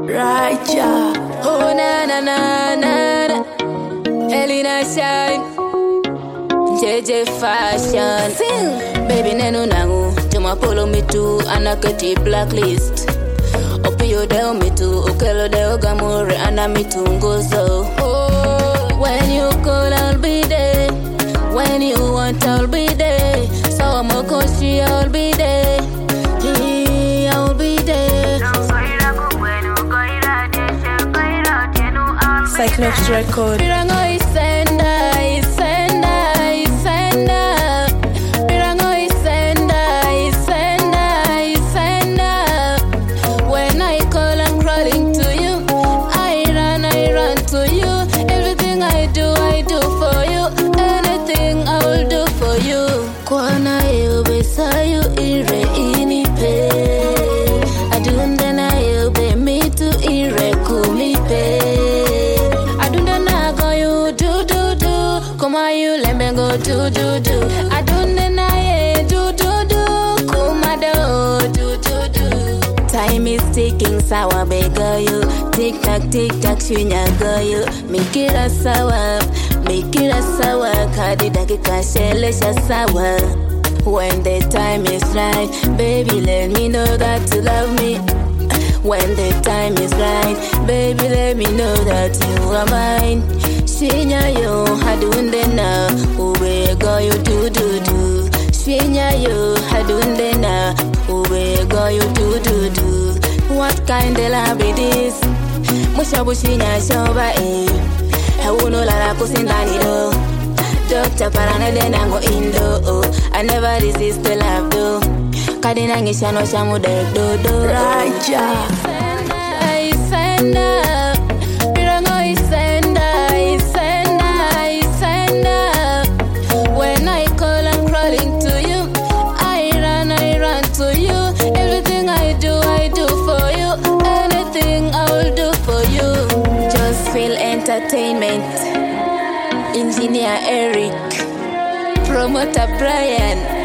Raja. Oh na na na na na. Elina Shine. JJ Fashion. Sing. Baby nenu nangu. Juma follow me too. Anaketi blacklist. Opio deo me too. Okelo deo gamore. Ana me too ngozo. Oh, when you call I'll be there. When you want I'll be there. So I'm a koshi I'll be there. I'll be there. Cyclops Record. Pirango isenda, isenda, isenda. Pirango isenda, isenda, isenda. When I call, I'm crawling to you. I run to you. Everything I do for you. Anything I will do for you. Kwana yo besa you ire inipe. Adunda na yo be me to ire kumipe. Kuma you let me go do. I don't deny it, do. Kuma do. Time is ticking, sour beggar you. Tick tock, shunya girl you. Make it a sour. Kadi dakika shele sha sour. When the time is right, baby, let me know that you love me. When the time is right, baby, let me know that you are mine. Shinya yo, hadunde na, uwe go you do. Shinya yo, hadunde na, uwe go you do. What kind of love it is? Mushabu shinya shoba Hewuno lara kusindani do. Doctor parana denango indo. I never resist the love do. Kadina ngisha no shamu do. Raja. Isenda. When I call, I'm crawling to you. I run to you. Everything I do for you. Anything I will do for you. Just feel entertainment. Engineer Eric, promoter Brian.